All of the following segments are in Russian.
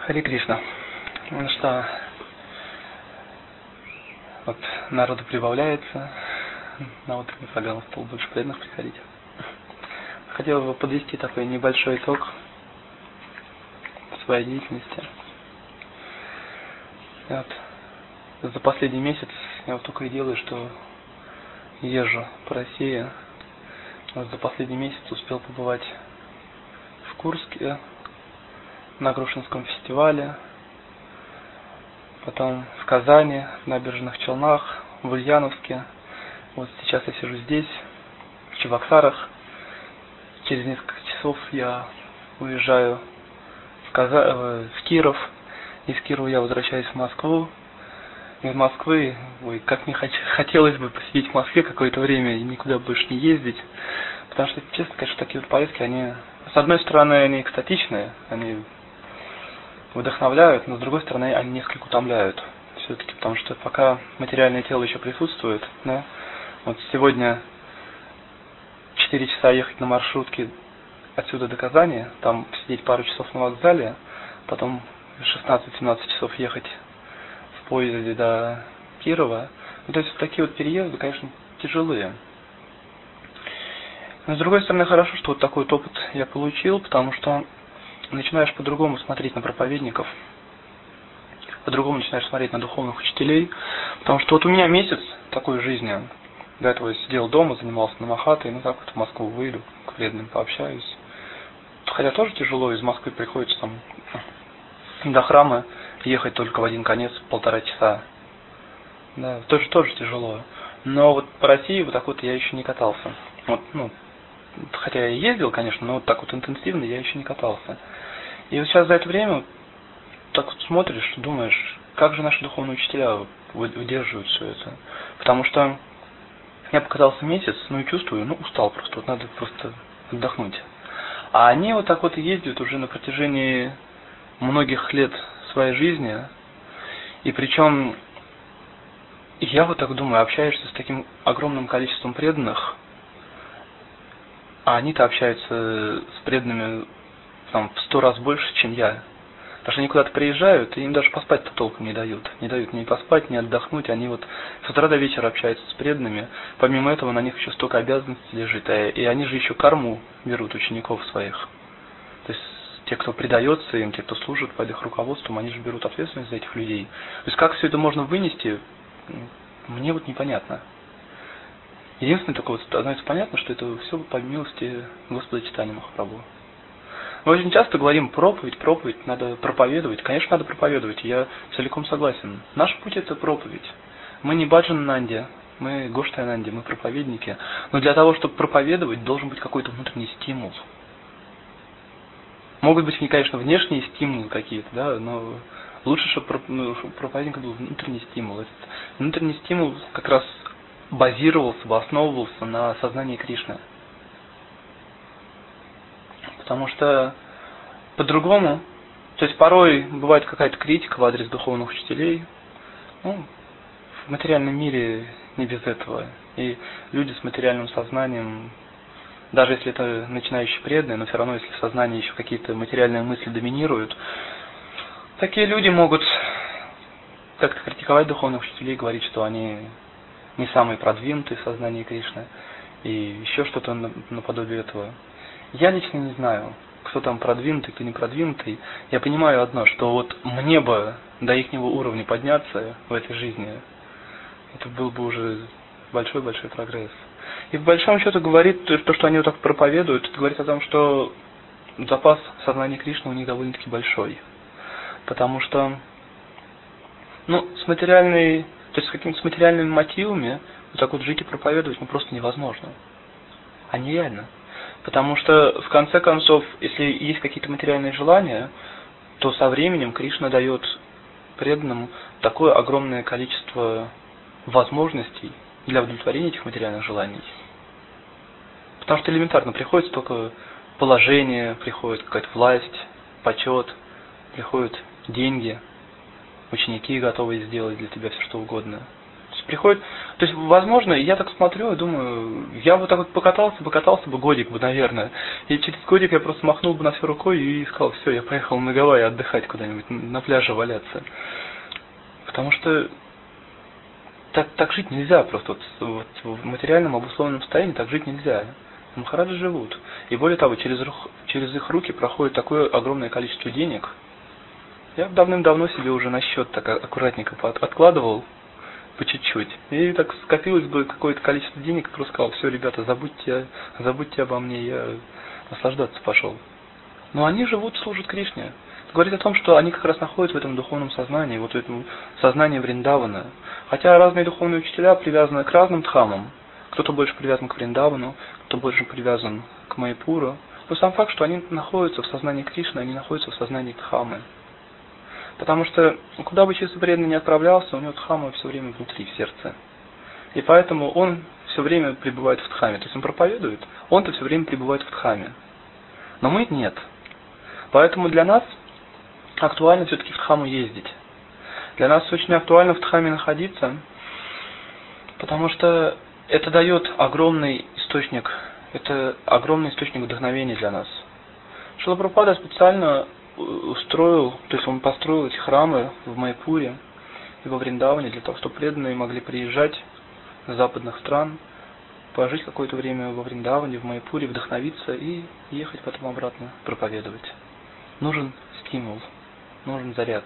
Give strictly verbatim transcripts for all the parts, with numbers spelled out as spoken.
Харе Кришна. Ну что, вот народу прибавляется, на утреннюю программу стало больше преданных приходить. Хотел бы подвести такой небольшой итог своей деятельности. Вот. За последний месяц я вот только и делаю, что езжу по России. Вот за последний месяц успел побывать в Курске, на Грушинском фестивале, потом в Казани, в Набережных Челнах, в Ульяновске. Вот сейчас я сижу здесь, в Чебоксарах. Через несколько часов я уезжаю в, Каза... в Киров. Из Кирова я возвращаюсь в Москву. Из Москвы, ой, как мне хотелось бы посидеть в Москве какое-то время и никуда больше не ездить. Потому что, честно, конечно, такие вот поездки, они, с одной стороны, они экстатичные, они вдохновляют, но с другой стороны, они несколько утомляют. Все-таки, потому что пока материальное тело еще присутствует, да, вот сегодня четыре часа ехать на маршрутке отсюда до Казани, там сидеть пару часов на вокзале, потом шестнадцать-семнадцать часов ехать в поезде до Кирова. Ну, то есть такие вот переезды, конечно, тяжелые. Но с другой стороны, хорошо, что вот такой вот опыт я получил, потому что начинаешь по-другому смотреть на проповедников, по-другому начинаешь смотреть на духовных учителей, потому что вот у меня месяц такой жизни. До этого я сидел дома, занимался намахатой, ну так вот в Москву выйду, к преданным пообщаюсь. Хотя тоже тяжело, из Москвы приходится там до храма ехать только в один конец полтора часа. Да, тоже тоже тяжело. Но вот по России вот так вот я еще не катался. Вот, ну, хотя я ездил, конечно, но вот так вот интенсивно я еще не катался. И вот сейчас за это время так вот смотришь, думаешь, как же наши духовные учителя выдерживают все это. Потому что я покатался месяц, ну и чувствую, ну устал просто, вот надо просто отдохнуть. А они вот так вот ездят уже на протяжении многих лет своей жизни. И причем, я вот так думаю, общаешься с таким огромным количеством преданных, а они-то общаются с преданными там, в сто раз больше, чем я. Потому что они куда-то приезжают, и им даже поспать-то толком не дают. Не дают ни поспать, ни отдохнуть. Они вот с утра до вечера общаются с преданными. Помимо этого, на них еще столько обязанностей лежит. И они же еще карму берут учеников своих. То есть те, кто предается им, те, кто служит под их руководством, они же берут ответственность за этих людей. То есть как все это можно вынести, мне вот непонятно. Единственное, только вот становится понятно, что это все по милости Господа Чайтаньи Махапрабху. Мы очень часто говорим проповедь, проповедь, надо проповедовать. Конечно, надо проповедовать, я целиком согласен. Наш путь – это проповедь. Мы не Баджан Нанди, мы Гоштай Нанди, мы проповедники. Но для того, чтобы проповедовать, должен быть какой-то внутренний стимул. Могут быть, конечно, внешние стимулы какие-то, да, но лучше, чтобы у проповедника был внутренний стимул. Этот внутренний стимул как раз базировался, основывался на сознании Кришны. Потому что по-другому, то есть порой бывает какая-то критика в адрес духовных учителей, ну, в материальном мире не без этого. И люди с материальным сознанием, даже если это начинающие преданные, но все равно, если в сознании еще какие-то материальные мысли доминируют, такие люди могут как-то критиковать духовных учителей, говорить, что они не самые продвинутые в сознании Кришны, и еще что-то наподобие этого. Я лично не знаю, кто там продвинутый, кто не продвинутый. Я понимаю одно, что вот мне бы до ихнего уровня подняться в этой жизни, это был бы уже большой-большой прогресс. И в большом счету говорит, то, что они вот так проповедуют, это говорит о том, что запас сознания Кришны у них довольно-таки большой. Потому что, ну, с материальной, то есть с какими-то с материальными мотивами вот так вот жить и проповедовать, ну, просто невозможно. А нереально. Потому что, в конце концов, если есть какие-то материальные желания, то со временем Кришна дает преданным такое огромное количество возможностей для удовлетворения этих материальных желаний. Потому что элементарно приходит только положение, приходит какая-то власть, почет, приходят деньги, ученики готовы сделать для тебя все что угодно. есть приходит, то есть, возможно, я так смотрю и думаю, я вот так вот покатался, покатался бы годик бы, наверное. И через годик я просто махнул бы на все рукой и сказал, все, я поехал на Гавайи отдыхать куда-нибудь, на пляже валяться. Потому что так, так жить нельзя просто. Вот, вот, в материальном обусловленном состоянии так жить нельзя. Махараджи живут. И более того, через, через их руки проходит такое огромное количество денег. Я давным-давно себе уже на счет так аккуратненько откладывал по чуть-чуть. И так скопилось бы какое-то количество денег, и просто сказал, все, ребята, забудьте, забудьте обо мне, я наслаждаться пошел. Но они живут, служат Кришне. Говорит о том, что они как раз находятся в этом духовном сознании, вот в этом сознании Вриндавана. Хотя разные духовные учителя привязаны к разным дхамам. Кто-то больше привязан к Вриндавану, кто больше привязан к Майяпуру. Но сам факт, что они находятся в сознании Кришны, они находятся в сознании Дхаммы. Потому что куда бы чистый преданный не отправлялся, у него Дхамма все время внутри, в сердце. И поэтому он все время пребывает в Дхамме. То есть он проповедует, он-то все время пребывает в Дхамме. Но мы нет. Поэтому для нас актуально все-таки в Дхамму ездить. Для нас очень актуально в Дхамме находиться, потому что это дает огромный источник, это огромный источник вдохновения для нас. Шрила Прабхупада специально устроил, то есть он построил эти храмы в Майяпуре и во Вриндаване для того, чтобы преданные могли приезжать с западных стран, пожить какое-то время во Вриндаване, в Майяпуре, вдохновиться и ехать потом обратно проповедовать. Нужен стимул, нужен заряд.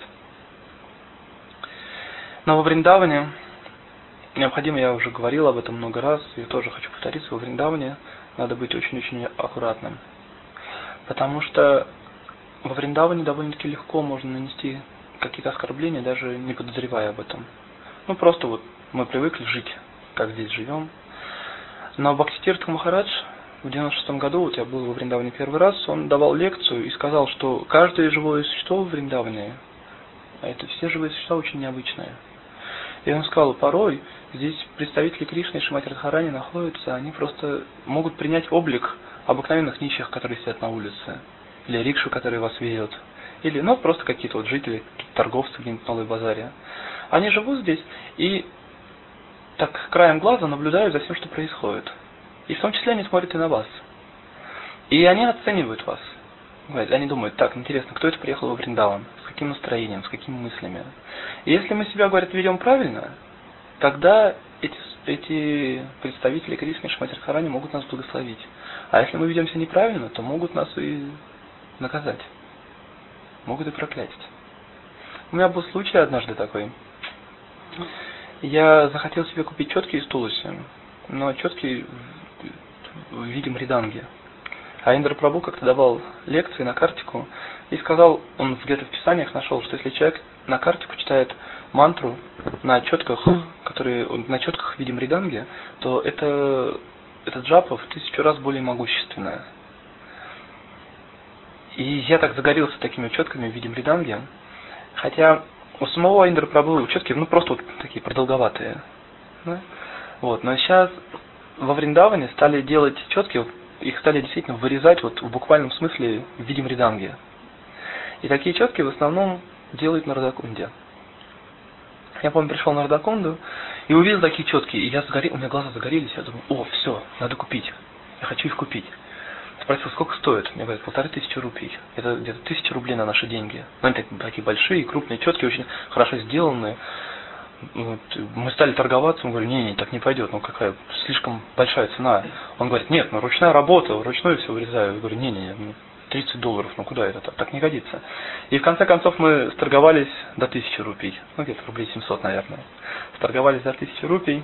Но во Вриндаване необходимо, я уже говорил об этом много раз, и тоже хочу повториться, во Вриндаване надо быть очень-очень аккуратным. Потому что во Вриндаване довольно-таки легко можно нанести какие-то оскорбления, даже не подозревая об этом. Ну просто вот мы привыкли жить, как здесь живем. Но Бхактитиртха Махарадж в девяносто шестом году, вот я был во Вриндаване первый раз, он давал лекцию и сказал, что каждое живое существо в Вриндаване, а это все живые существа очень необычные. И он сказал, порой здесь представители Кришны и Шримати Радхарани находятся, они просто могут принять облик обыкновенных нищих, которые сидят на улице, или рикшу, которые вас везет, или, ну, просто какие-то вот жители, какие-то торговцы где-нибудь на Новой базаре. Они живут здесь и так краем глаза наблюдают за всем, что происходит. И в том числе они смотрят и на вас. И они оценивают вас. Они думают, так, интересно, кто это приехал во Вриндаван, с каким настроением, с какими мыслями. И если мы себя, говорят, ведем правильно, тогда эти, эти представители Кришны и Шримати Радхарани могут нас благословить. А если мы ведемся неправильно, то могут нас и наказать. Могут и проклясть. У меня был случай однажды такой. Я захотел себе купить четки из Туласи, но четки в виде мриданги. А Индра Прабху как-то давал лекции на картику и сказал, он где-то в писаниях нашел, что если человек на картику читает мантру на четках, которые на четках в виде мриданги, то это, это джапа в тысячу раз более могущественная. И я так загорелся такими четками в виде мриданги, хотя у самого Индра Прабху четки, ну просто вот такие продолговатые. Да? Вот, но сейчас во Вриндаване стали делать четки, их стали действительно вырезать вот в буквальном смысле в виде мриданги. И такие четки в основном делают на Радакунде. Я помню, пришел на Радакунду и увидел такие четки, и я загорел, у меня глаза загорелись, я думаю, о, все, надо купить, я хочу их купить. Спросил, сколько стоит? Мне говорят, полторы тысячи рупий. Это где-то тысяча рублей на наши деньги. Ну, они такие большие, крупные, четкие, очень хорошо сделанные. Вот. Мы стали торговаться, он говорит, не-не, так не пойдет, ну какая, слишком большая цена. Он говорит, нет, ну ручная работа, вручную все вырезаю. Я говорю, не-не, тридцать долларов, ну куда это, так, так не годится. И в конце концов мы сторговались до тысячи рупий, ну где-то рублей семьсот, наверное. Сторговались за тысячу рупий,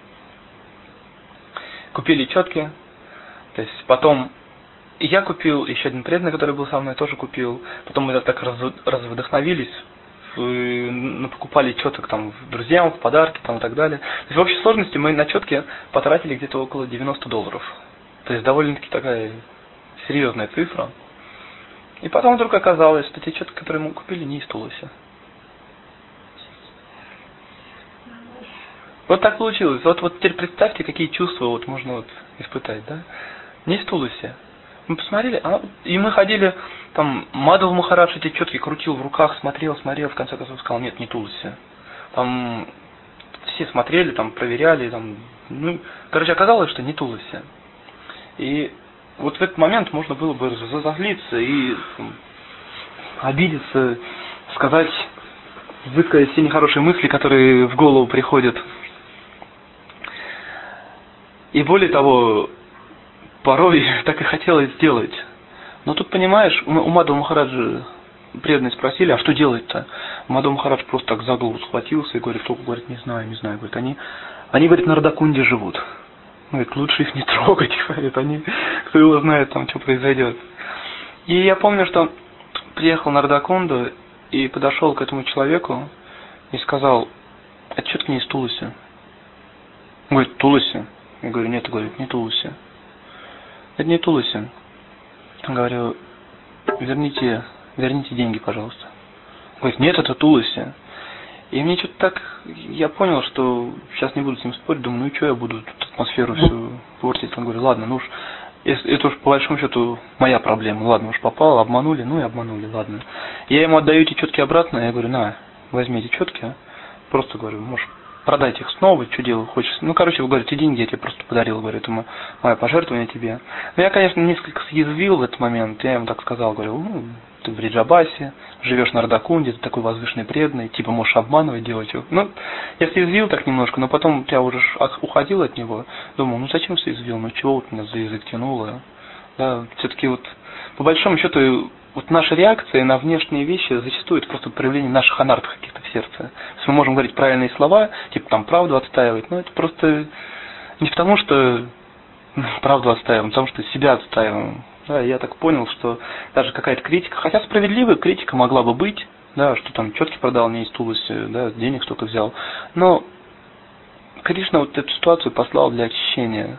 купили четки, то есть потом и я купил, еще один преданный, который был со мной, тоже купил. Потом мы так раз, развдохновились, покупали четок там друзьям в подарки там, и так далее. То есть в общей сложности мы на четки потратили где-то около девяносто долларов. То есть довольно-таки такая серьезная цифра. И потом вдруг оказалось, что те четки, которые мы купили, не из Туласи. Вот так получилось. Вот, вот теперь представьте, какие чувства вот можно вот испытать, да? Не из Туласи. Мы посмотрели, а, и мы ходили, там, Мадхав Махарадж эти четки крутил в руках, смотрел, смотрел, в конце концов сказал, нет, не Туласи. Там все смотрели, там, проверяли, там, ну, короче, оказалось, что не Тулусе. И вот в этот момент можно было бы разозлиться и там, обидеться, сказать, высказать все нехорошие мысли, которые в голову приходят. И более того, порой так и хотелось сделать. Но тут, понимаешь, у Мадхава Махараджа преданные спросили, а что делать-то? Мадхава Махарадж просто так за голову схватился и говорит, только, говорит, не знаю, не знаю. Говорит, они, они, говорит, на Радакунде живут. Говорит, лучше их не трогать, говорит, они, кто его знает, там, что произойдет. И я помню, что приехал на Радакунду и подошел к этому человеку и сказал, это что-то не из Тулуси. Он говорит, Тулуси? Я говорю, нет, говорит, не Тулуси. Это не Тулуси. Говорю, верните, верните деньги, пожалуйста. Говорит, нет, это Тулуси. И мне что-то так, я понял, что сейчас не буду с ним спорить, думаю, ну и что я буду тут атмосферу всю портить. Он говорит, ладно, ну уж, это уж по большому счету моя проблема, ладно, уж попал, обманули, ну и обманули, ладно. Я ему отдаю эти четки обратно, я говорю, на, возьми эти четки, просто говорю, можешь продать их снова, что делать хочешь. Ну, короче, вы говорите, деньги я тебе просто подарил, говорю, это мое пожертвование тебе. Но я, конечно, несколько съязвил в этот момент, я ему так сказал, говорю, ну, ты в Бриджабасе, живешь на Радакунде, ты такой возвышенный преданный, типа можешь обманывать, делать его. Ну, я съязвил так немножко, но потом я уже уходил от него, думал, ну зачем съязвил, ну чего вот меня за язык тянуло. Да, все-таки вот, по большому счету, вот наша реакция на внешние вещи зачастую это просто проявление наших анартов каких-то в сердце. То есть мы можем говорить правильные слова, типа там правду отстаивать, но это просто не потому, что правду отстаиваем, а потому что себя отстаиваем. Да, я так понял, что даже какая-то критика, хотя справедливая критика могла бы быть, да, что там четки продал не из Тулуси, да, денег столько взял, но Кришна вот эту ситуацию послал для очищения.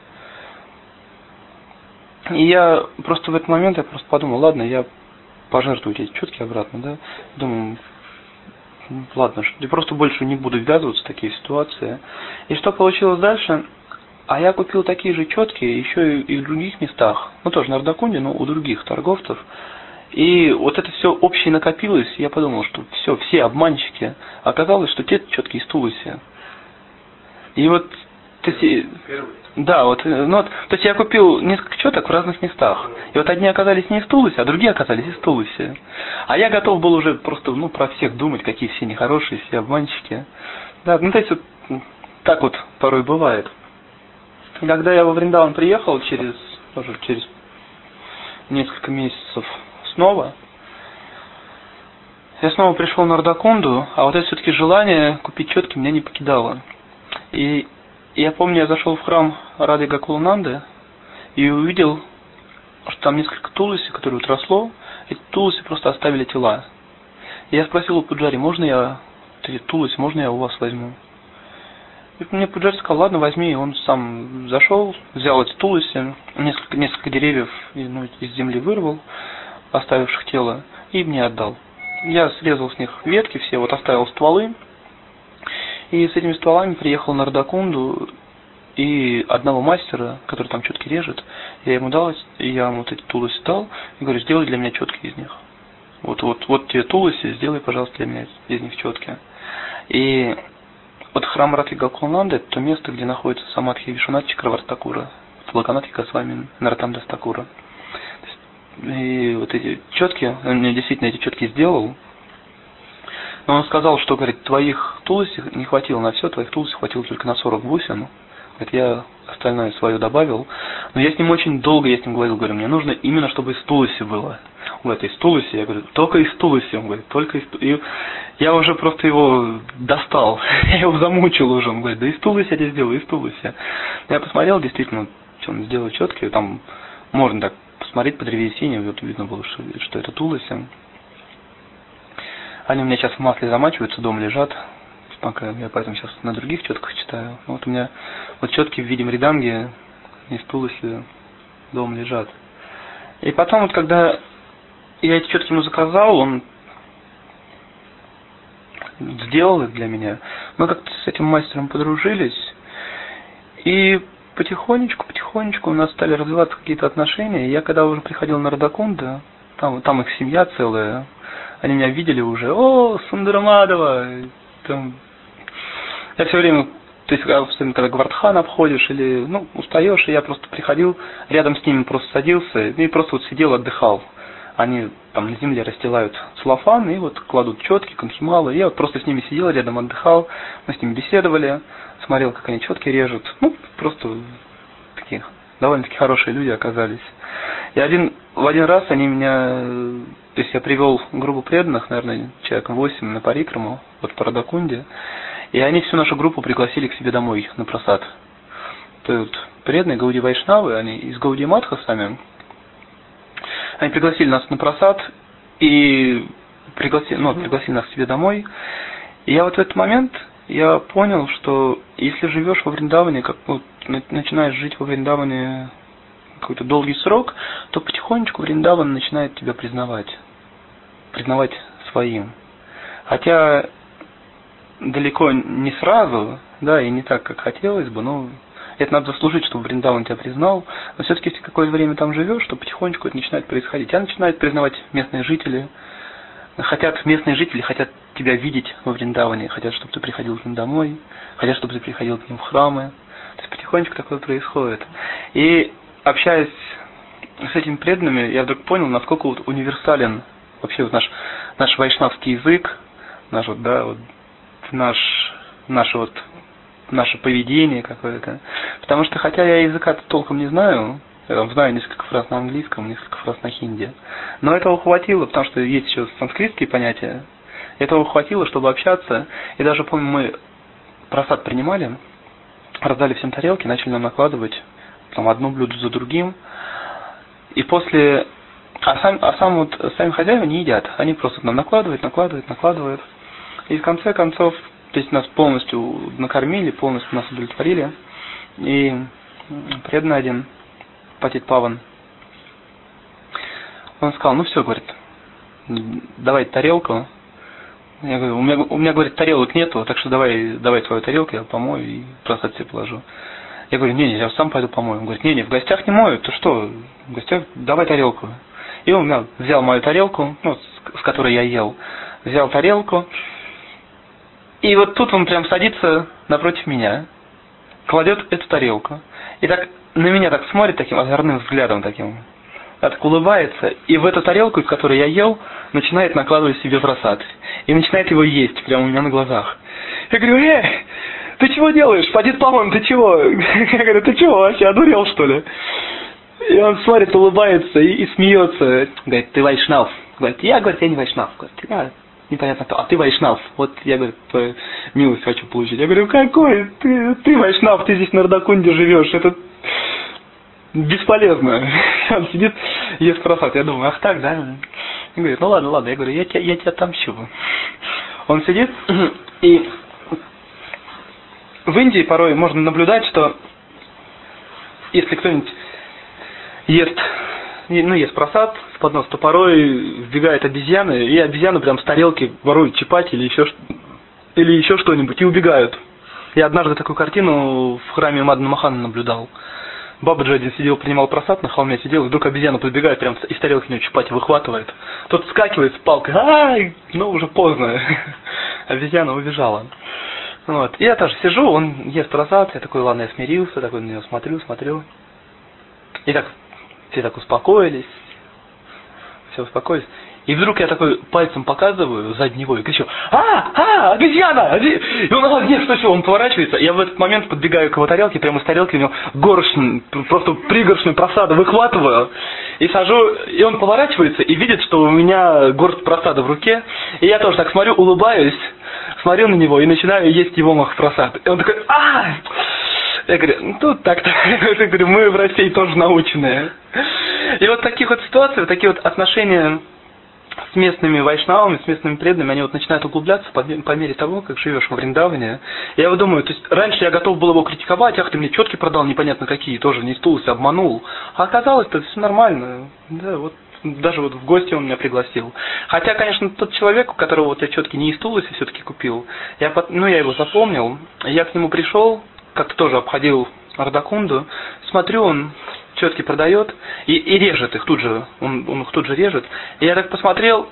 И я просто в этот момент я просто подумал, ладно, я пожертвую эти четки обратно, да, думаю, ладно, я просто больше не буду ввязываться в такие ситуации. И что получилось дальше? А я купил такие же четки еще и в других местах, ну тоже на Радакунде, но у других торговцев. И вот это все общее накопилось, и я подумал, что все, все обманщики. Оказалось, что те четки из Тулуси. И вот, то есть, да, вот, ну вот, то есть я купил несколько четок в разных местах. И вот одни оказались не из Тулуси, а другие оказались из Тулуси. А я готов был уже просто, ну, про всех думать, какие все нехорошие, все обманщики. Да, ну то есть вот так вот порой бывает. Когда я во Вриндаван приехал через, тоже через несколько месяцев снова, я снова пришел на Радакунду, а вот это все-таки желание купить четки меня не покидало. И я помню, я зашел в храм Рады Гакулананды и увидел, что там несколько тулуси, которые вот росло, эти тулуси просто оставили тела. И я спросил у Пуджари, можно я, эти тулуси, можно я у вас возьму? И мне Пуджари сказал, ладно, возьми. И он сам зашел, взял эти тулуси, несколько, несколько деревьев ну, из земли вырвал, оставивших тело, и мне отдал. Я срезал с них ветки все, вот оставил стволы. И с этими стволами приехал на Радакунду, и одного мастера, который там четки режет, я ему дал, и я ему вот эти тулуси дал, и говорю, сделай для меня четки из них. Вот, вот, вот тебе тулуси, сделай, пожалуйста, для меня из них четки. И вот храм Рады Гакулананды — это то место, где находится Самадхи Вишванатха Чакраварти-Такура, Локанатхи Госвами Нароттам-дас Такура. И вот эти четки, он мне действительно эти четки сделал. Но он сказал, что, говорит, твоих тулуси не хватило на все, твоих тулуси хватило только на сорок восемь. Говорит, я остальное свое добавил. Но я с ним очень долго, я с ним говорил, говорю, мне нужно именно, чтобы из тулуси было. Он говорит, из тулуси? Я говорю, только из тулуси. Он говорит, только из тулуси. И я уже просто его достал, я его замучил уже. Он говорит, да из тулуси я тебе сделаю, из тулуси. Я посмотрел, действительно, что он сделал четкие, там можно так посмотреть по древесине, вот видно было, что, что это тулуси. Они у меня сейчас в масле замачиваются, дома лежат. Пока я поэтому сейчас на других четках читаю. Вот у меня вот четки в виде мриданги из тулуси дома лежат. И потом вот когда я эти четки ему заказал, он сделал их для меня. Мы как-то с этим мастером подружились. И потихонечку, потихонечку у нас стали развиваться какие-то отношения. И я когда уже приходил на Радакунду, там, там их семья целая, они меня видели уже, о, Сундарамадова, там, Я все время, то есть, особенно когда Гвардхан обходишь или, ну, устаешь, и я просто приходил, рядом с ними просто садился и просто вот сидел, отдыхал. Они там на земле расстилают целлофан и вот кладут четки, конхималы. И я вот просто с ними сидел, рядом отдыхал, мы с ними беседовали, смотрел, как они четки режут. Ну, просто такие довольно-таки хорошие люди оказались. И один, в один раз они меня, то есть я привел группу преданных, наверное, человек восемь на парикраму, вот по Радакунде, и они всю нашу группу пригласили к себе домой на просад. То есть преданные Гауди Вайшнавы, они из Гауди Матха сами, они пригласили нас на просад и пригласили, ну, пригласили нас к себе домой. И я вот в этот момент я понял, что если живешь во Вриндаване, как вот, начинаешь жить во Вриндаване какой-то долгий срок, то потихонечку Вриндаван начинает тебя признавать, признавать своим. Хотя далеко не сразу, да, и не так, как хотелось бы, но это надо заслужить, чтобы Вриндаван тебя признал. Но все-таки, если какое-то время там живешь, то потихонечку это начинает происходить. Тебя начинают признавать местные жители. Хотят, местные жители хотят тебя видеть во Вриндаване, хотят, чтобы ты приходил к ним домой, хотят, чтобы ты приходил к ним в храмы. То есть потихонечку такое происходит. И общаясь с этими преданными, я вдруг понял, насколько вот универсален вообще вот наш, наш вайшнавский язык, наш вот, да, вот, наш, наше вот наше поведение какое-то. Потому что, хотя я языка толком не знаю, я там знаю несколько фраз на английском, несколько фраз на хинди, но этого хватило, потому что есть еще санскритские понятия, этого хватило, чтобы общаться. И даже, помню, мы просад принимали, раздали всем тарелки, начали нам накладывать там одно блюдо за другим, и после... А сам, а сам вот сами хозяева не едят, они просто нам накладывают, накладывают, накладывают, и в конце концов, то есть нас полностью накормили, полностью нас удовлетворили. И преданный один, Патит Паван, он сказал, ну все, говорит, давай тарелку. Я говорю, у меня, у меня, говорит, тарелок нету, так что давай, давай твою тарелку, я помою и просто себе положу. Я говорю, не, не, я сам пойду помою. Он говорит, не, не, в гостях не моют, ты что, в гостях давай тарелку. И он меня взял мою тарелку, ну, с, с которой я ел, взял тарелку. И вот тут он прям садится напротив меня, кладет эту тарелку, и так на меня так смотрит таким озорным взглядом таким, так улыбается, и в эту тарелку, из которой я ел, начинает накладывать себе просад. И начинает его есть прямо у меня на глазах. Я говорю, э, ты чего делаешь? Патит Паван, ты чего? Я говорю, ты чего, вообще одурел, что ли? И он смотрит, улыбается и, и смеется. Говорит, ты вайшнав. Говорит, я, говорит, я не вайшнав. Говорит, я... Непонятно кто. А ты вайшнав. Вот я, говорю, твою милость хочу получить. Я говорю, какой? Ты, ты вайшнав, ты здесь на Радакунде живешь. Это бесполезно. Он сидит, ест просад. Я думаю, ах так, да? И говорит, ну ладно, ладно. Я говорю, я тебя, я тебя отомщу. Он сидит, и в Индии порой можно наблюдать, что если кто-нибудь ест, ну, ест просад с подноса, то порой вбегают обезьяны, и обезьяны прям с тарелки воруют чапати или еще, или еще что-нибудь, и убегают. Я однажды такую картину в храме Мадана Мохана наблюдал. Бабаджи один сидел, принимал просад, на холме сидел, и вдруг обезьяна подбегает, прям из тарелки у него чапати выхватывает. Тот вскакивает с палкой, ай, ну уже поздно. Обезьяна убежала. Вот. И я тоже сижу, он ест просад, я такой, ладно, я смирился, такой на него смотрю, смотрю. И так, все так успокоились, все успокоились. И вдруг я такой пальцем показываю сзади него и кричу, а, а, обезьяна! И он, а, нет, что, что, он поворачивается. Я в этот момент подбегаю к его тарелке, прямо из тарелки у него горшню, просто пригоршню просада выхватываю и сажу, и он поворачивается и видит, что у меня горсть просада в руке, и я тоже так смотрю, улыбаюсь, смотрю на него и начинаю есть его махпросад. И он такой, а! Я говорю, ну тут так-то. Я говорю, мы в России тоже наученные. И вот таких вот ситуаций, вот такие вот отношения с местными вайшнавами, с местными преданными, они вот начинают углубляться по, по мере того, как живешь во Вриндаване. Я вот думаю, то есть раньше я готов был его критиковать, ах, ты мне четки продал непонятно какие, тоже не стулся, обманул. А оказалось-то все нормально. Да, вот даже вот в гости он меня пригласил. Хотя, конечно, тот человек, у которого вот я четки не истулся, все-таки купил, я, ну, я его запомнил, я к нему пришел, как-то тоже обходил Радакунду, смотрю, он четки продает и, и режет их тут же, он, он их тут же режет. И я так посмотрел,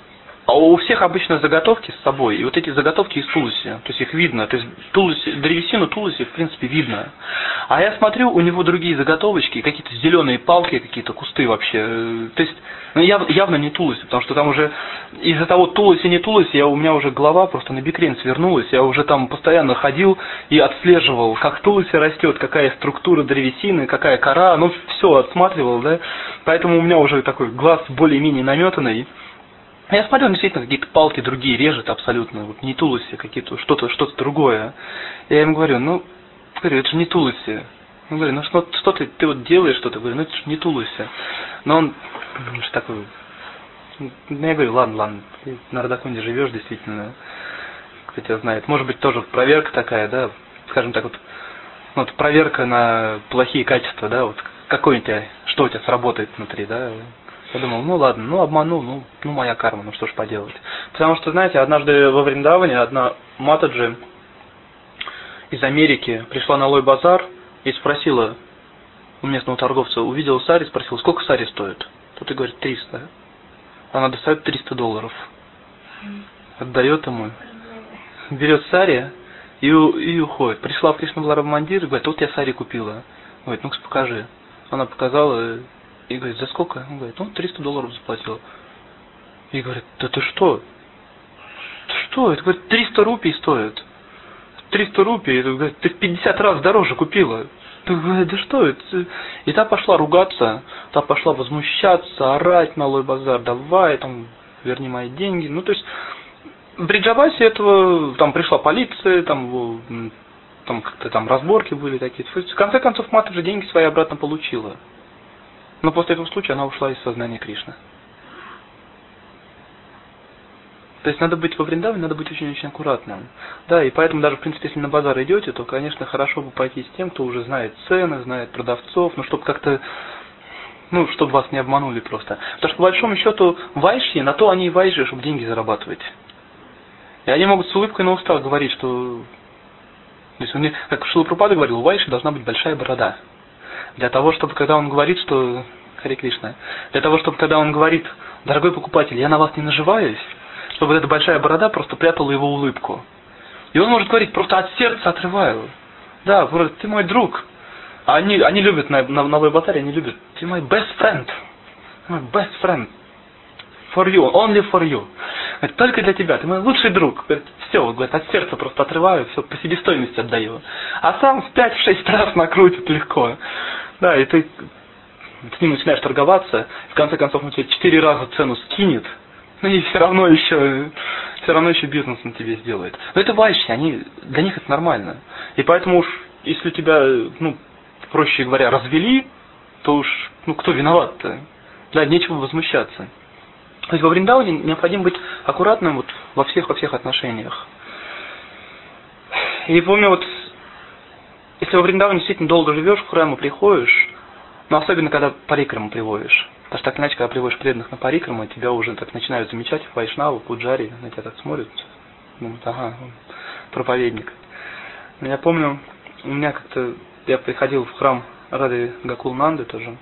А у всех обычно заготовки с собой, и вот эти заготовки из тулуси, то есть их видно, то есть тулуси, древесину тулуси в принципе видно. А я смотрю, у него другие заготовочки, какие-то зеленые палки, какие-то кусты вообще, то есть ну, яв, явно не тулуси, потому что там уже из-за того тулуси не тулуси, я, у меня уже голова просто на бикрень свернулась, я уже там постоянно ходил и отслеживал, как тулуси растет, какая структура древесины, какая кора, ну все отсматривал, да, поэтому у меня уже такой глаз более-менее наметанный. Я смотрю, он действительно какие-то палки другие режет абсолютно, вот не тулуси, какие-то, что-то, что-то другое. Я ему говорю, ну, говорю, это же не тулуси. Я говорю, ну что, что ты, ты вот делаешь что-то, говорю, ну это же не тулуси. Но он же такой, ну я говорю, ладно, ладно, ты на Родокунде живешь, действительно, кто тебя знает. Может быть, тоже проверка такая, да, скажем так, вот, вот проверка на плохие качества, да, вот какой у тебя, что у тебя сработает внутри, да. Я думал, ну ладно, ну обманул, ну, ну моя карма, ну что ж поделать. Потому что, знаете, однажды во Вриндаване одна матаджи из Америки пришла на Лой-базар и спросила у местного торговца, увидела сари, спросила, сколько сари стоит? Тот и говорит, триста. Она достает триста долларов. Отдает ему, берет сари и, и уходит. Пришла в Кришна-Баларам Мандир и говорит, вот я сари купила. Говорит, ну-ка покажи. Она показала. И говорит, за сколько? Он говорит, ну, триста долларов заплатил. И говорит, да ты что? Ты что? Это, говорит, триста рупий стоит. триста рупий, это, говорит, ты в пятьдесят раз дороже купила. Ты говорит, да что это? И та пошла ругаться, та пошла возмущаться, орать на Лой-базар, давай, там, верни мои деньги. Ну, то есть, в Бриджавасе этого, там, пришла полиция, там, там как-то там разборки были такие. В конце концов, мать уже деньги свои обратно получила. Но после этого случая она ушла из сознания Кришны. То есть надо быть во Вриндаване, надо быть очень-очень аккуратным. Да, и поэтому даже, в принципе, если на базар идете, то, конечно, хорошо бы пойти с тем, кто уже знает цены, знает продавцов, ну, чтобы как-то, ну, чтобы вас не обманули просто. Потому что, по большому счету, вайши, на то они и вайши, чтобы деньги зарабатывать. И они могут с улыбкой на устах говорить, что... То есть, как Шрила Прабхупада говорил, у вайши должна быть большая борода. Для того, чтобы, когда он говорит, что... Харе Кришна. Для того, чтобы, когда он говорит, дорогой покупатель, я на вас не наживаюсь, чтобы эта большая борода просто прятала его улыбку. И он может говорить, просто от сердца отрываю. Да, просто, ты мой друг. А они, они любят, на, на, на Лой-базаре, они любят, ты мой best friend. Мой best friend. For you, only for you. Говорит, только для тебя, ты мой лучший друг. Говорит, все, говорит, от сердца просто отрываю, все, по себестоимости отдаю. А сам в пять-шесть раз накрутит легко. Да, и ты с ним начинаешь торговаться, в конце концов он тебе четыре раза цену скинет, ну и все равно еще, все равно еще бизнес на тебе сделает. Но это вайши, они, для них это нормально. И поэтому уж, если тебя, ну, проще говоря, развели, то уж, ну, кто виноват-то? Да, нечего возмущаться. То есть во Вриндаване необходимо быть аккуратным вот во всех, во всех отношениях. И помню, вот, если во Вриндаване действительно долго живешь, в храму приходишь, но особенно, когда парикраму приводишь. Потому что так иначе, когда приводишь преданных на парикраму, тебя уже так начинают замечать вайшнавы, пуджари, на тебя так смотрят. Думают, ага, он проповедник. Но я помню, у меня как-то, я приходил в храм Рады Гакулнанды тоже.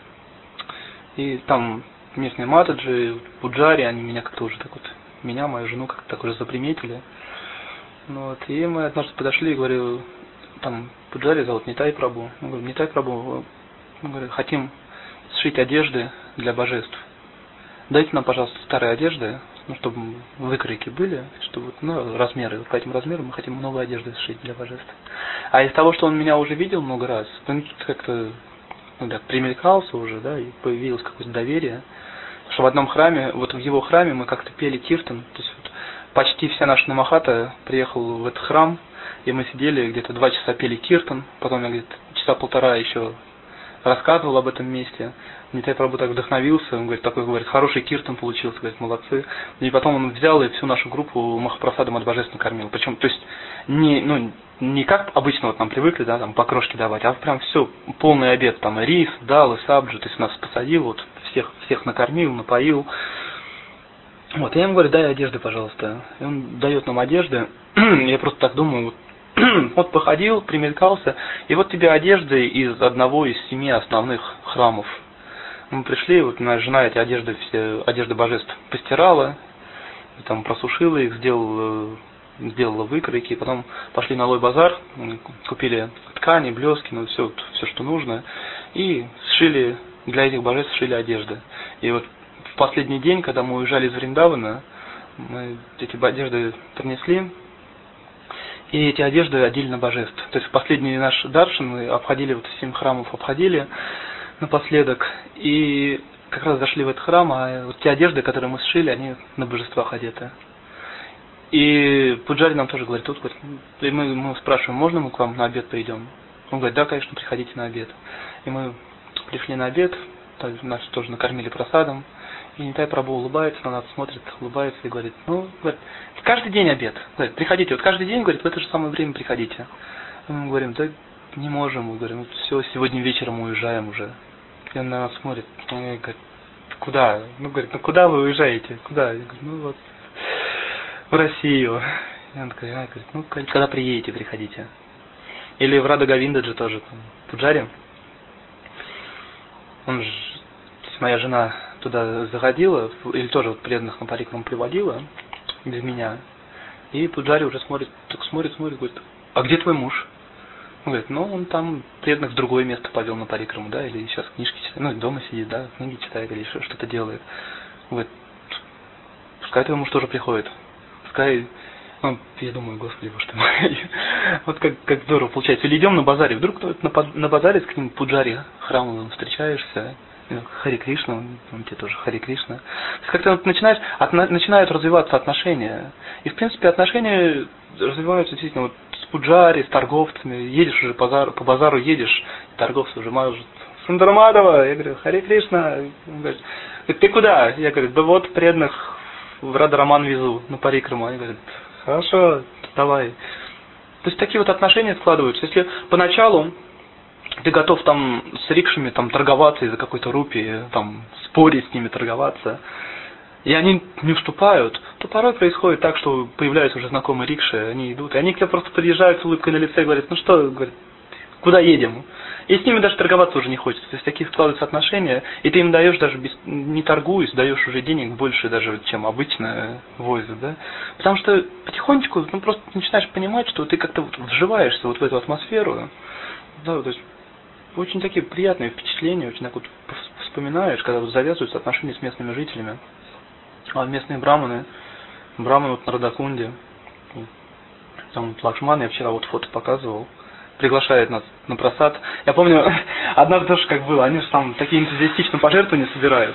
И там местные матаджи, пуджари, они меня как-то уже так вот, меня, мою жену как-то так уже заприметили. Ну вот, и мы однажды подошли и говорю, там пуджари зовут Нитай Прабу. Мы говорим, Нитай Прабу, мы говорим, хотим сшить одежды для божеств. Дайте нам, пожалуйста, старые одежды, ну, чтобы выкройки были, чтобы, ну, размеры. Вот по этим размерам мы хотим новые одежды сшить для божеств. А из того, что он меня уже видел много раз, он как-то, ну, да, примелькался уже, да, и появилось какое-то доверие. Потому что в одном храме, вот в его храме мы как-то пели киртан, то есть вот почти вся наша намахата приехала в этот храм, и мы сидели где-то два часа пели киртан, потом я где-то часа полтора еще рассказывал об этом месте. Нитай Прабу так вдохновился, он говорит, такой, говорит, хороший киртан получился, говорит, молодцы. И потом он взял и всю нашу группу Махапрасадом от божественно кормил. Причем, то есть, не, ну, не как обычно вот нам привыкли, да, там, покрошки давать, а прям все, полный обед, там, рис, далы, сабджи, то есть нас посадил, вот, всех, всех накормил, напоил. Вот, я ему говорю, дай одежды, пожалуйста. И он дает нам одежды, я просто так думаю, вот, вот походил, примелькался, и вот тебе одежды из одного из семи основных храмов. Мы пришли, вот моя жена эти одежды, все одежды божеств постирала, там просушила их, сделала, сделала выкройки, потом пошли на Лой-базар, купили ткани, блески, ну все, все, что нужно, и сшили, для этих божеств сшили одежды. И вот в последний день, когда мы уезжали из Вриндавана, мы эти одежды принесли, и эти одежды одели на божеств. То есть в последний наш даршан мы обходили, вот семь храмов обходили напоследок, и как раз зашли в этот храм, а вот те одежды, которые мы сшили, они на божествах одеты. И Пуджари нам тоже говорит, тут, и мы, мы спрашиваем, можно мы к вам на обед придем? Он говорит, да, конечно, приходите на обед. И мы пришли на обед, нас тоже накормили просадом, и Нитай Прабху улыбается на нас, смотрит, улыбается и говорит, ну, говорит, каждый день обед. Говорит, приходите, вот каждый день, говорит, в это же самое время приходите. И мы говорим, да не можем, мы говорим, все, сегодня вечером уезжаем уже. И он на нас смотрит, и говорит, куда? Ну, говорит, ну куда вы уезжаете? Куда? Я говорю, ну вот, в Россию. И он такой, а, говорит, ну, когда приедете, приходите. Или в Рада Говиндаджи тоже, там, Пуджари. Он же, моя жена туда заходила, или тоже вот преданных на парикраму приводила, без меня. И Пуджари уже смотрит, так смотрит, смотрит, говорит, а где твой муж? Он говорит, ну, он там преданных в другое место повел на парикраму, да, или сейчас книжки читает, ну, дома сидит, да, книги читает, или что-то делает. Он говорит, пускай твой муж тоже приходит. Пускай, ну, я думаю, господи, боже ты мой, вот как, как здорово получается. Или идем на базаре, вдруг на, на базаре с каким-нибудь Пуджари храмовым встречаешься, Хари Кришна, он тебе тоже Хари Кришна. Как-то вот начинаешь, от, начинают развиваться отношения. И в принципе отношения развиваются действительно вот с Пуджари, с торговцами. Едешь уже по базару, по базару едешь, торговцы уже мажут. Сундарамадова, я говорю, Хари Кришна. Он говорит, ты куда? Я говорю, да вот преданных в Радhaраman везу на парикраму. Они говорят, хорошо, давай. То есть такие вот отношения складываются. Если поначалу ты готов там с рикшами там торговаться из-за какой-то рупии, там спорить с ними, торговаться, и они не уступают, то порой происходит так, что появляются уже знакомые рикши, они идут, и они к тебе просто подъезжают с улыбкой на лице и говорят, ну что, говорят, куда едем? И с ними даже торговаться уже не хочется. То есть такие складываются отношения, и ты им даешь даже без, не торгуясь, даешь уже денег больше даже, чем обычно возят, да? Потому что потихонечку ну, просто начинаешь понимать, что ты как-то вот вживаешься вот в эту атмосферу, да, то есть очень такие приятные впечатления, очень так вот вспоминаешь, когда вот завязываются отношения с местными жителями. А местные браманы, браманы вот на Радакунде, там вот Лакшман, я вчера вот фото показывал, приглашает нас на просад. Я помню, однажды тоже как было, они же там такие энтузиастично пожертвования собирают.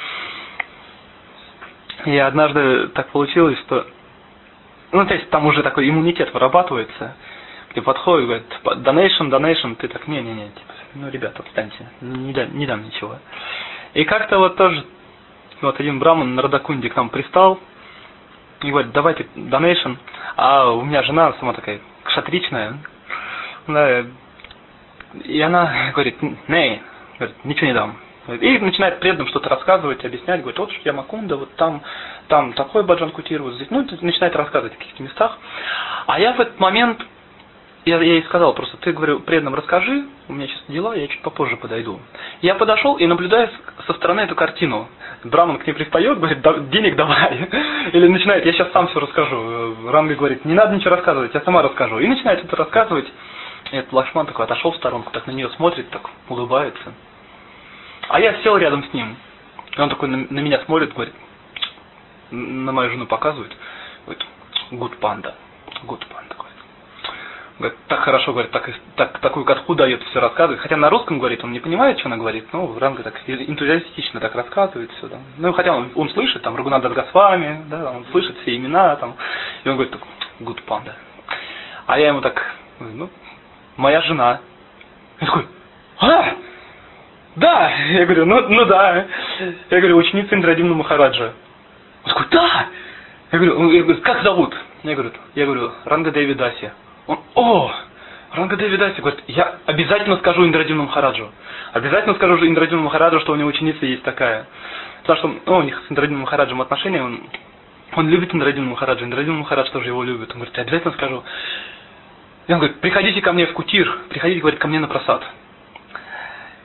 И однажды так получилось, что, ну то есть там уже такой иммунитет вырабатывается, где подходит, говорит, donation, donation, ты так, не-не-не, типа, ну, ребята, отстаньте, не дам, не дам ничего. И как-то вот тоже, вот один браман на Радакунде к нам пристал, и говорит, давайте donation, а у меня жена сама такая кшатричная, да, и она говорит, не, говорит, ничего не дам. И начинает преданным что-то рассказывать, объяснять, говорит, вот Ямакунда, вот там, там такой баджан кутир, вот здесь, ну, начинает рассказывать о каких-то местах. А я в этот момент, Я, я ей сказал просто, ты, говорю, преданным расскажи, у меня сейчас дела, я чуть попозже подойду. Я подошел и наблюдаю со стороны эту картину. Браман к ней пристает, говорит, да, денег давай. Или начинает, я сейчас сам все расскажу. Ранга говорит, не надо ничего рассказывать, я сама расскажу. И начинает это рассказывать. И этот Лакшман такой отошел в сторонку, так на нее смотрит, так улыбается. А я сел рядом с ним. И он такой на, на меня смотрит, говорит, на мою жену показывает. Говорит, good panda, good panda. Говорит, так хорошо, говорит, так, так, такую катху дает, все рассказывает. Хотя на русском говорит, он не понимает, что она говорит, но Ранга так энтузиастично так рассказывает все. Да. Ну, хотя он, он слышит, там, Рагунат Госвами, да, он слышит все имена, там, и он говорит, так, good panda. А я ему так, ну, моя жена. Я такой, а, да, я говорю, ну, ну да. Я говорю, ученица Индрадимна Махараджа. Он такой, да. Я говорю, я говорю, как зовут? Я говорю, я говорю, Ранга Деви Даси. Он, о, Ранга Деви Даси, говорит, я обязательно скажу Индрадимну Махараджу. Обязательно скажу Индрадимну Махараджу, что у него ученица есть такая. Потому что ну, у них с Индрадимным Махараджем отношения, он, он любит Индрадимну Махараджа, Индрадимну Махарадж тоже его любит. Он говорит, я обязательно скажу. И он говорит, приходите ко мне в Кутир, приходите, говорит, ко мне на просад.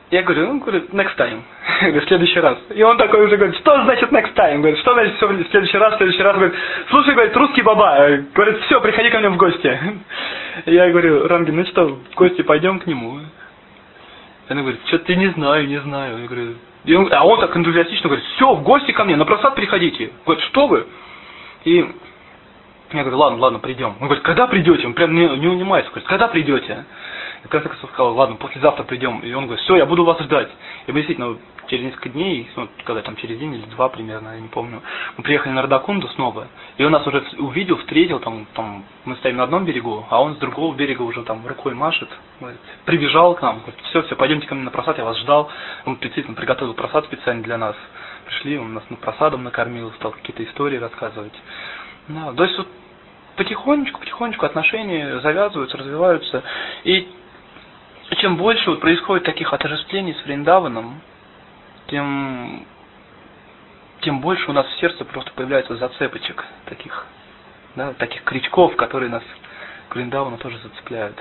Я говорю, ну, говорю, next time. Я говорю, в следующий раз. И он такой уже говорит, что значит next time? Говорит, что значит все, в следующий раз, в следующий раз? Говорит, слушай, говорит, русский баба. Говорит, все, приходи ко мне в гости. Я говорю, Рангин, ну что, в гости пойдем к нему? Она говорит, что-то не знаю, не знаю. Я говорю, и он, а он так энтузиастично говорит, все, в гости ко мне, на просад приходите. Говорит, что вы? И я говорю, ладно, ладно, придем. Он говорит, когда придете? Он прям не, не унимается, говорит, когда придете? И в конце концов сказал, ладно, послезавтра придем. И он говорит, все, я буду вас ждать. И мы действительно через несколько дней, ну, когда там через день или два примерно, я не помню, мы приехали на Радакунду снова, и он нас уже увидел, встретил, там, там мы стоим на одном берегу, а он с другого берега уже там рукой машет, говорит, прибежал к нам, говорит, все, все, пойдемте ко мне на просад, я вас ждал. Он действительно приготовил просад специально для нас. Пришли, он нас ну, просадом накормил, стал какие-то истории рассказывать. Да, то есть вот потихонечку, потихонечку отношения завязываются, развиваются, и чем больше вот происходит таких отождествлений с Вриндаваном, тем, тем больше у нас в сердце просто появляется зацепочек таких, да, таких крючков, которые нас к Вриндавану тоже зацепляют.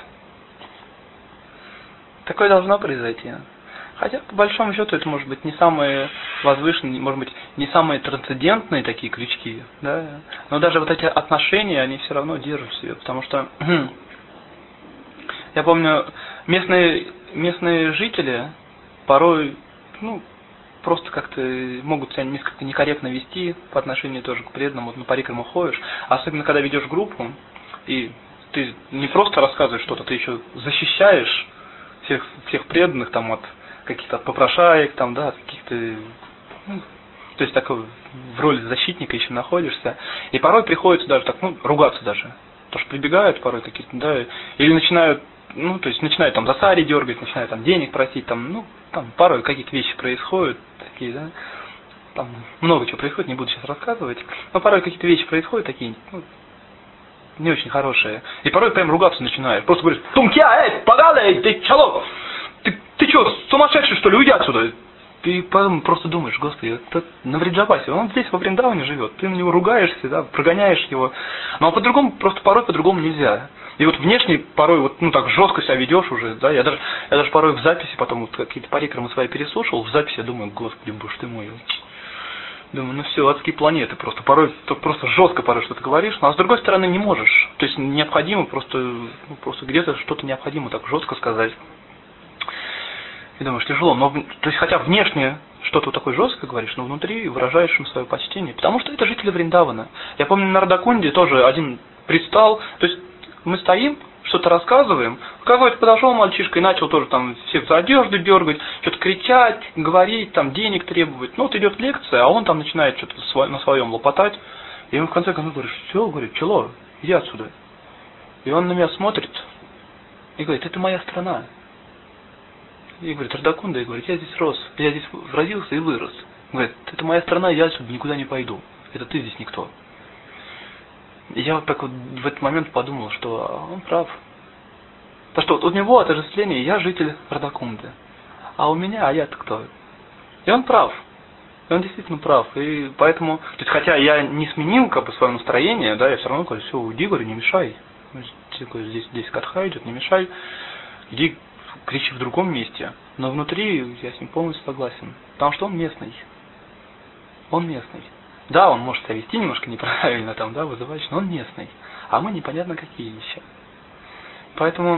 Такое должно произойти. Хотя, по большому счету, это может быть не самые возвышенные, может быть, не самые трансцендентные такие крючки, да, но даже вот эти отношения, они все равно держат в себе, потому что я помню, местные, местные жители порой, ну, просто как-то могут себя несколько некорректно вести по отношению тоже к преданным, вот на парикраму ходишь, особенно когда ведешь группу, и ты не просто рассказываешь что-то, ты еще защищаешь всех, всех преданных там от каких-то попрошаек, там, да, от каких-то, ну, то есть такой в роли защитника еще находишься, и порой приходится даже так, ну, ругаться даже, потому что прибегают порой какие-то, да, или начинают, ну, то есть начинают там за сари дергать, начинают там денег просить, там, ну, там порой какие-то вещи происходят, такие, да, там много чего происходит, не буду сейчас рассказывать, но порой какие-то вещи происходят такие, ну, не очень хорошие, и порой прям ругаться начинаешь, просто говоришь, тумкя, эй, погала, эй, ты чало, ты, ты что, сумасшедший что ли, уйди отсюда. Ты потом просто думаешь, господи, это Навриджабаси, он здесь во Вриндаване живет, ты на него ругаешься, да, прогоняешь его, но по-другому, просто порой по-другому нельзя. И вот внешне порой вот, ну так жестко себя ведешь уже, да, я даже, я даже порой в записи потом вот какие-то парикрамы свои переслушал, в записи я думаю, господи, боже ты мой, думаю, ну все, адские планеты, просто порой, просто жестко порой что-то говоришь, но а с другой стороны не можешь, то есть необходимо просто, ну, просто где-то что-то необходимо так жестко сказать. И думаешь, тяжело, но, то есть, хотя внешне что-то такое жесткое говоришь, но внутри выражаешь им свое почтение, потому что это жители Вриндавана. Я помню, на Радакунде тоже один предстал, то есть, мы стоим, что-то рассказываем, какой-то подошел мальчишка и начал тоже там всех за одежду дергать, что-то кричать, говорить, там, денег требовать. Ну, вот идет лекция, а он там начинает что-то на своем лопотать, и он в конце концов говорит, все, говорит, чело, иди отсюда. И он на меня смотрит и говорит, это моя страна. И говорит, Радакунда, и говорит, я здесь рос, я здесь родился и вырос. Говорит, это моя страна, я отсюда никуда не пойду. Это ты здесь никто. И я вот так вот в этот момент подумал, что он прав. Потому что вот у него отождествление, я житель Радакунды. А у меня, а я-то кто? И он прав. И он действительно прав. И поэтому, то есть, хотя я не сменил как бы свое настроение, да, я все равно говорю, все, уйди, говорю, не мешай. Здесь, здесь катха идет, не мешай. Иди, кричи в другом месте, но внутри я с ним полностью согласен, потому что он местный. Он местный. Да, он может себя вести немножко неправильно, там, да, вызывающий, но он местный. А мы непонятно какие еще. Поэтому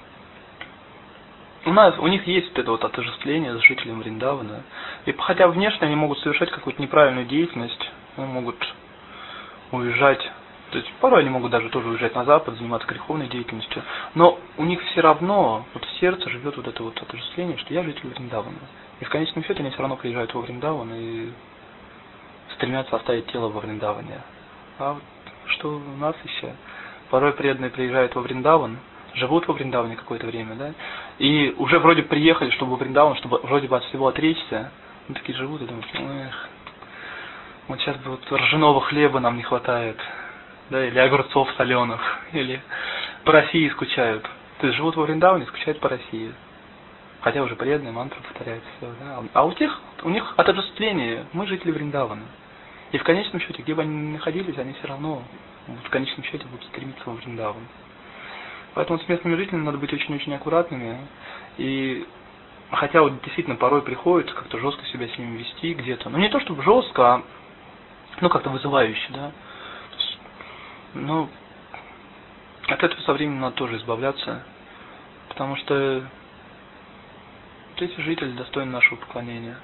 у нас, у них есть вот это вот отождествление с жителем Вриндавана. И хотя внешне они могут совершать какую-то неправильную деятельность, они могут уезжать. То есть порой они могут даже тоже уезжать на Запад, заниматься греховной деятельностью, но у них все равно вот в сердце живет вот это вот отождествление, что я житель Вриндавана. И в конечном счете они все равно приезжают во Вриндаван и стремятся оставить тело во Вриндаване. А вот что у нас еще? Порой преданные приезжают во Вриндаван, живут во Вриндаване какое-то время, да, и уже вроде приехали, чтобы во Вриндаван, чтобы вроде бы от всего отречься, ну такие живут и думают, эх, вот сейчас бы вот ржаного хлеба нам не хватает. Да, или огурцов соленых, или по России скучают. То есть живут во Вриндаване, скучают по России. Хотя уже преданные мантры повторяют все. Да? А у тех, у них отождествление, мы жители Вриндавана. И в конечном счете, где бы они ни находились, они все равно в конечном счете будут стремиться во Вриндаван. Поэтому с местными жителями надо быть очень-очень аккуратными. И хотя вот действительно порой приходится как-то жестко себя с ними вести где-то. Ну не то чтобы жестко, а ну как-то вызывающе, да. То есть, ну, от этого со временем надо тоже избавляться, потому что вот эти жители достойны нашего поклонения.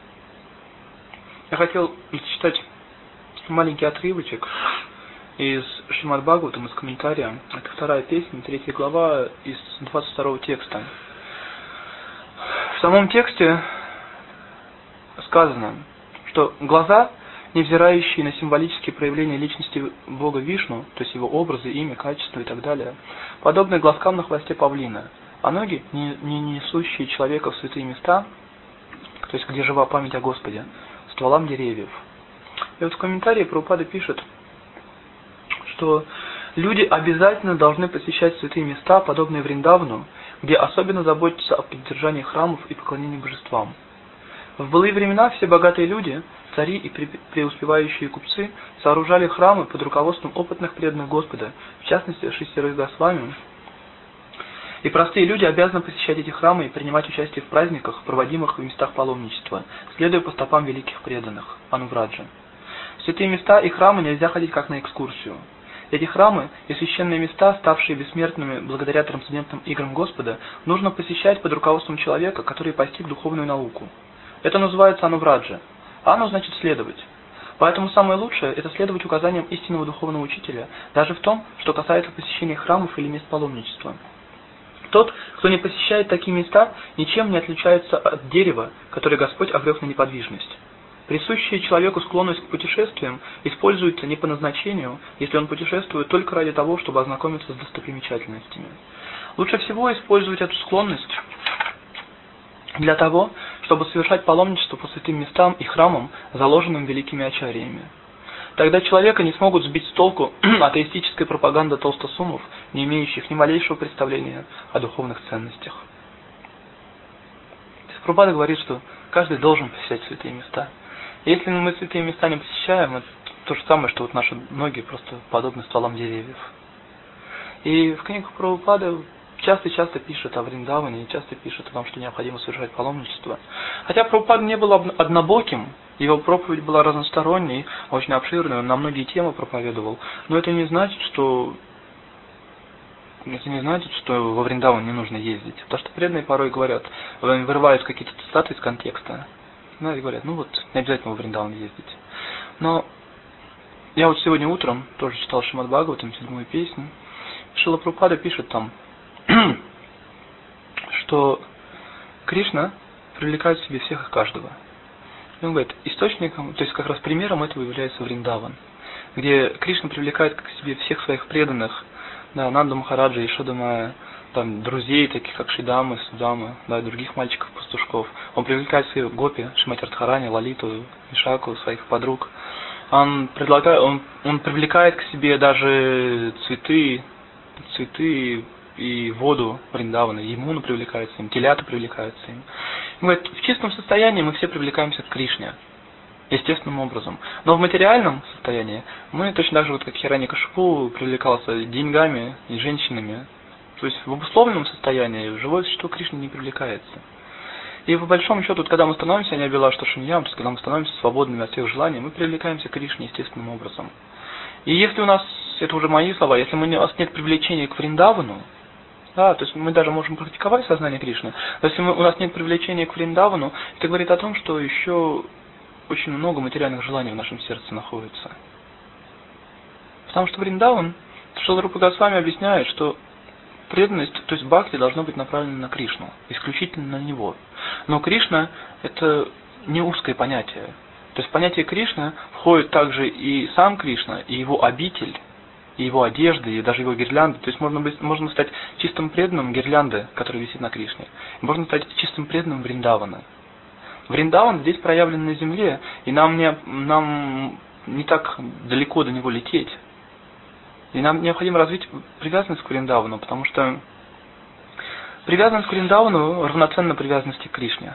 Я хотел зачитать маленький отрывочек из Шримад Бхагаватам, из комментария. Это вторая песня, третья глава, из двадцать второго текста. В самом тексте сказано, что глаза, невзирающие на символические проявления личности Бога Вишну, то есть его образы, имя, качество и так далее, подобны глазкам на хвосте павлина, а ноги, не, не несущие человека в святые места, то есть где жива память о Господе, стволам деревьев. И вот в комментарии Прабхупада пишет, что люди обязательно должны посещать святые места, подобные Вриндавану, где особенно заботятся о поддержании храмов и поклонении божествам. В былые времена все богатые люди, цари и преуспевающие купцы сооружали храмы под руководством опытных преданных Господа, в частности шестерых Госвами. И простые люди обязаны посещать эти храмы и принимать участие в праздниках, проводимых в местах паломничества, следуя по стопам великих преданных, Анувраджа. В святые места и храмы нельзя ходить как на экскурсию. Эти храмы и священные места, ставшие бессмертными благодаря трансцендентным играм Господа, нужно посещать под руководством человека, который постиг духовную науку. Это называется анувраджа. Ану значит следовать. Поэтому самое лучшее – это следовать указаниям истинного духовного учителя, даже в том, что касается посещения храмов или мест паломничества. Тот, кто не посещает такие места, ничем не отличается от дерева, которое Господь обрек на неподвижность. Присущая человеку склонность к путешествиям используется не по назначению, если он путешествует только ради того, чтобы ознакомиться с достопримечательностями. Лучше всего использовать эту склонность для того, чтобы совершать паломничество по святым местам и храмам, заложенным великими ачарьями. Тогда человека не смогут сбить с толку атеистическая пропаганда толстосумов, не имеющих ни малейшего представления о духовных ценностях. Прабхупада говорит, что каждый должен посещать святые места. Если мы святые места не посещаем, это то же самое, что вот наши ноги просто подобны стволам деревьев. И в книгах Прабхупады часто-часто пишет о Вриндаване и часто пишет о том, что необходимо совершать паломничество. Хотя Прабхупада не был однобоким, его проповедь была разносторонней, очень обширной, он на многие темы проповедовал, но это не значит, что это не значит, что во Вриндаван не нужно ездить. Потому что преданные порой говорят, вырывают какие-то цитаты из контекста, ну, и говорят, ну вот, не обязательно во Вриндаван ездить. Но я вот сегодня утром тоже читал Шримад Бхагаватам, седьмую песню. Шрила Прабхупада пишет там, что Кришна привлекает к себе всех и каждого. И он говорит, источником, то есть как раз примером этого является Вриндаван, где Кришна привлекает к себе всех своих преданных, да, Нанду Махараджа, Ишода Майя, там, друзей, таких как Шидамы, Судамы, да, других мальчиков-пастушков. Он привлекает своих гопи, Шримати Радхарани, Лалиту, Вишаку, своих подруг. Он, предлагает, он, он привлекает к себе даже цветы, цветы и воду Вриндавана, Ямуну привлекается им, телята привлекаются им. Он говорит, в чистом состоянии мы все привлекаемся к Кришне, естественным образом. Но в материальном состоянии мы точно так же, вот как Хираньякашипу, привлекался деньгами и женщинами. То есть в обусловленном состоянии живое существо Кришны не привлекается. И по большому счету, вот, когда мы становимся аньябилашташуньям, то есть когда мы становимся свободными от всех желаний, мы привлекаемся к Кришне естественным образом. И если у нас, это уже мои слова, если мы, у нас нет привлечения к Вриндавану, да, то есть мы даже можем практиковать сознание Кришны, но если мы, у нас нет привлечения к Вриндавану, это говорит о том, что еще очень много материальных желаний в нашем сердце находится. Потому что Вриндаван, Шрила Рупа Госвами объясняет, что преданность, то есть бхакти, должно быть направлена на Кришну, исключительно на Него. Но Кришна – это не узкое понятие. То есть в понятие Кришна входит также и сам Кришна, и его обитель, и его одежды, и даже его гирлянды. То есть можно, быть, можно стать чистым преданным гирлянды, который висит на Кришне. Можно стать чистым преданным Вриндавана. Вриндаван здесь проявлен на земле, и нам не, нам не так далеко до него лететь. И нам необходимо развить привязанность к Вриндавану, потому что привязанность к Вриндавану равноценна привязанности к Кришне.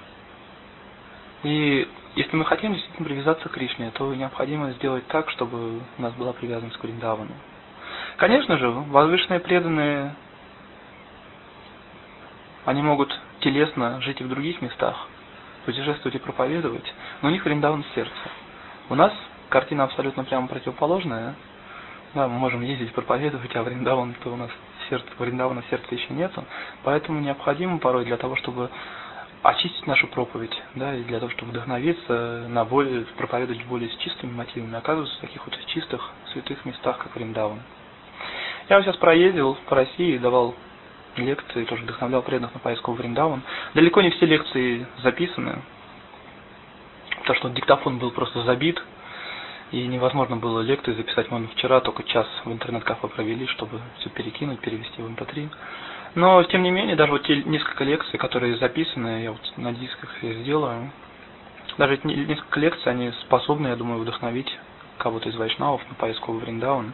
И если мы хотим действительно привязаться к Кришне, то необходимо сделать так, чтобы у нас была привязанность к Вриндавану. Конечно же, возвышенные преданные, они могут телесно жить и в других местах, путешествовать и проповедовать, но у них Вриндаван в сердце. У нас картина абсолютно прямо противоположная. Да, мы можем ездить проповедовать, а Вриндаван-то у нас сердце, Вриндавана в сердце еще нету. Поэтому необходимо порой для того, чтобы очистить нашу проповедь, да, и для того, чтобы вдохновиться на более, проповедовать более с чистыми мотивами, оказываться в таких вот чистых, святых местах, как Вриндаван. Я вот сейчас проездил по России, давал лекции, тоже вдохновлял преданных на поездку в Вриндаван. Далеко не все лекции записаны, потому что диктофон был просто забит, и невозможно было лекции записать. Мы вчера только час в интернет-кафе провели, чтобы все перекинуть, перевести в эм пэ три. Но, тем не менее, даже вот те несколько лекций, которые записаны, я вот на дисках их сделаю, даже эти несколько лекций, они способны, я думаю, вдохновить кого-то из вайшнавов на поездку в Вриндаван.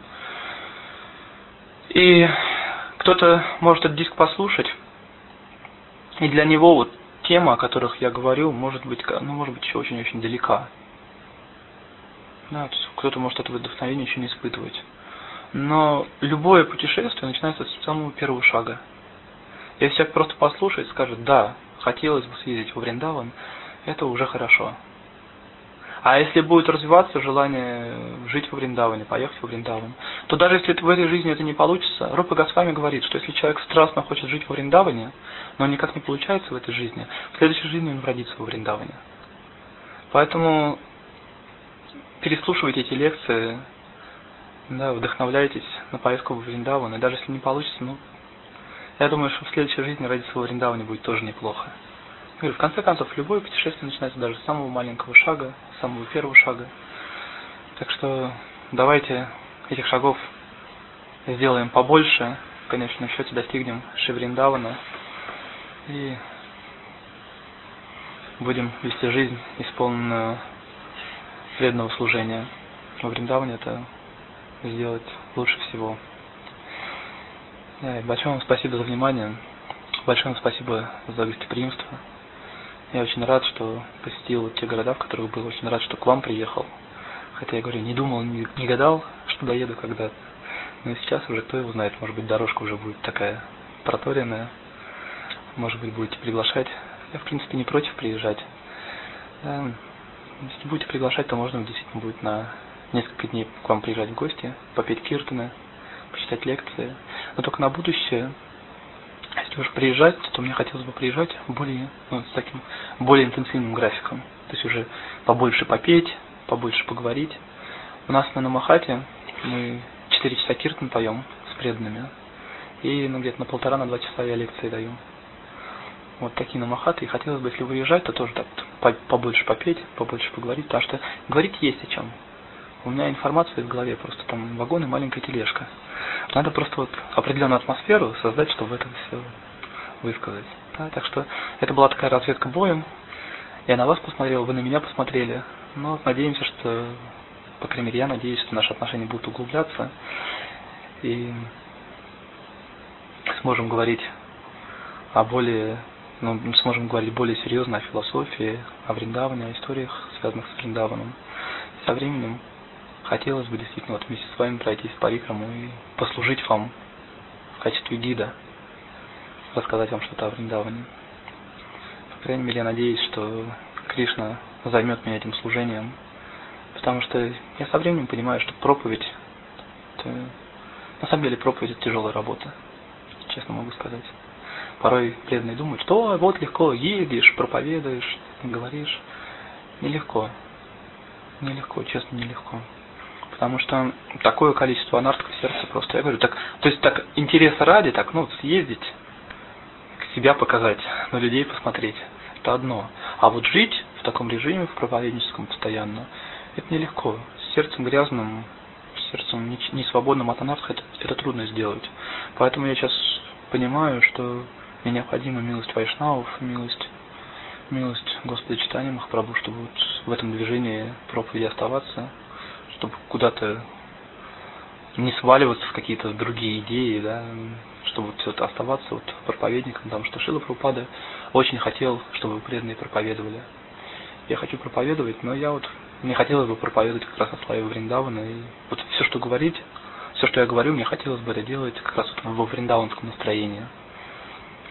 И кто-то может этот диск послушать, и для него вот тема, о которых я говорил, может быть, ну, может быть, еще очень-очень далека. Да, кто-то может этого вдохновения еще не испытывать. Но любое путешествие начинается с самого первого шага. Если человек просто послушает, скажет, да, хотелось бы съездить во Вриндаван, это уже хорошо. А если будет развиваться желание жить во Вриндаване, поехать во Вриндаван, то даже если в этой жизни это не получится, Рупа Госвами говорит, что если человек страстно хочет жить во Вриндаване, но никак не получается в этой жизни, в следующей жизни он родится во Вриндаване. Поэтому переслушивайте эти лекции, да, вдохновляйтесь на поездку во Вриндаван, и даже если не получится, ну, я думаю, что в следующей жизни родиться во Вриндаване будет тоже неплохо. И в конце концов, любое путешествие начинается даже с самого маленького шага, с самого первого шага. Так что давайте этих шагов сделаем побольше, в конечном счете достигнем Шри Вриндавана и будем вести жизнь, исполненную преданного служения. Во Вриндаване это сделать лучше всего. Большое вам спасибо за внимание, большое вам спасибо за гостеприимство. Я очень рад, что посетил те города, в которых был, очень рад, что к вам приехал. Хотя я говорю, не думал, не, не гадал, что доеду когда-то. Но сейчас уже кто его знает, может быть, дорожка уже будет такая проторенная. Может быть, будете приглашать. Я, в принципе, не против приезжать. Если будете приглашать, то можно действительно будет на несколько дней к вам приезжать в гости, попеть киртаны, почитать лекции. Но только на будущее, если уж приезжать, то мне хотелось бы приезжать более, ну, с таким более интенсивным графиком. То есть уже побольше попеть, побольше поговорить. У нас на Намахате мы четыре часа киртан поем с преданными. И ну, где-то на полтора, на два часа я лекции даю. Вот такие намахаты. И хотелось бы, если выезжать, то тоже так вот побольше попеть, побольше поговорить. Потому что говорить есть о чем. У меня информация в голове, просто там вагон и маленькая тележка. Надо просто вот определенную атмосферу создать, чтобы это все высказать. Да, так что это была такая разведка боем. Я на вас посмотрел, вы на меня посмотрели. Но надеемся, что, по крайней мере, я надеюсь, что наши отношения будут углубляться. И сможем говорить о более, ну, сможем говорить более серьезно о философии, о Вриндаване, о историях, связанных с Вриндаваном. Со временем хотелось бы действительно вот вместе с вами пройтись в парикраму и послужить вам в качестве гида, рассказать вам что-то о Вриндаване. По крайней мере, я надеюсь, что Кришна займет меня этим служением, потому что я со временем понимаю, что проповедь, это, на самом деле проповедь это тяжелая работа, честно могу сказать. Порой преданные думают, что вот легко едешь, проповедуешь, говоришь. Нелегко. Нелегко, честно, нелегко. Потому что такое количество анартов в сердце просто. Я говорю, так, то есть так интереса ради, так, ну, съездить, себя показать, на людей посмотреть, это одно. А вот жить в таком режиме, в проповедническом постоянно, это нелегко. С сердцем грязным, с сердцем не, не свободным от анартов, это, это трудно сделать. Поэтому я сейчас понимаю, что мне необходима милость вайшнавов, милость, милость Господа Чайтаньи Махапрабху, чтобы вот в этом движении проповеди оставаться, чтобы куда-то не сваливаться в какие-то другие идеи, да, чтобы вот, вот оставаться вот проповедником, потому что Шрила Прабхупада очень хотел, чтобы преданные проповедовали. Я хочу проповедовать, но я вот мне хотелось бы проповедовать как раз о славе Вриндавана, и вот все, что говорить, все, что я говорю, мне хотелось бы это делать как раз вот во вриндаванском настроении.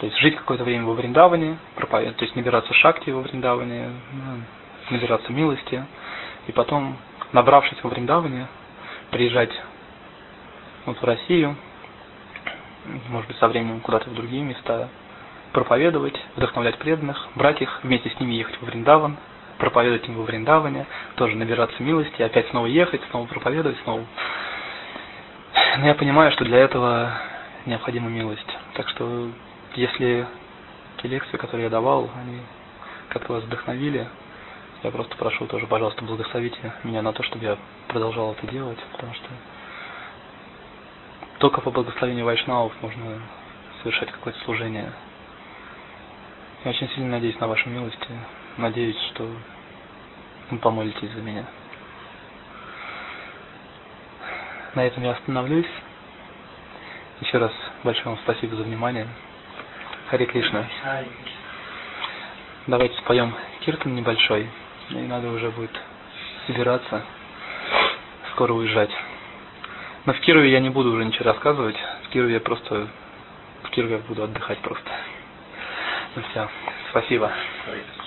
То есть жить какое-то время во Вриндаване, проповедовать, то есть набираться шакти во Вриндаване, набираться милости, и потом, набравшись во Вриндаване, приезжать вот в Россию, может быть, со временем куда-то в другие места, проповедовать, вдохновлять преданных, брать их, вместе с ними ехать во Вриндаван, проповедовать им во Вриндаване, тоже набираться милости, опять снова ехать, снова проповедовать, снова. Но я понимаю, что для этого необходима милость. Так что, если те лекции, которые я давал, они как-то вас вдохновили, я просто прошу тоже, пожалуйста, благословите меня на то, чтобы я продолжал это делать, потому что только по благословению вайшнавов можно совершать какое-то служение. Я очень сильно надеюсь на вашу милость, и надеюсь, что вы помолитесь за меня. На этом я остановлюсь. Еще раз большое вам спасибо за внимание. Харе Кришна. Давайте споем киртан небольшой. И надо уже будет собираться, скоро уезжать. Но в Кирове я не буду уже ничего рассказывать. В Кирове я просто... В Кирове я буду отдыхать просто. Ну все. Спасибо.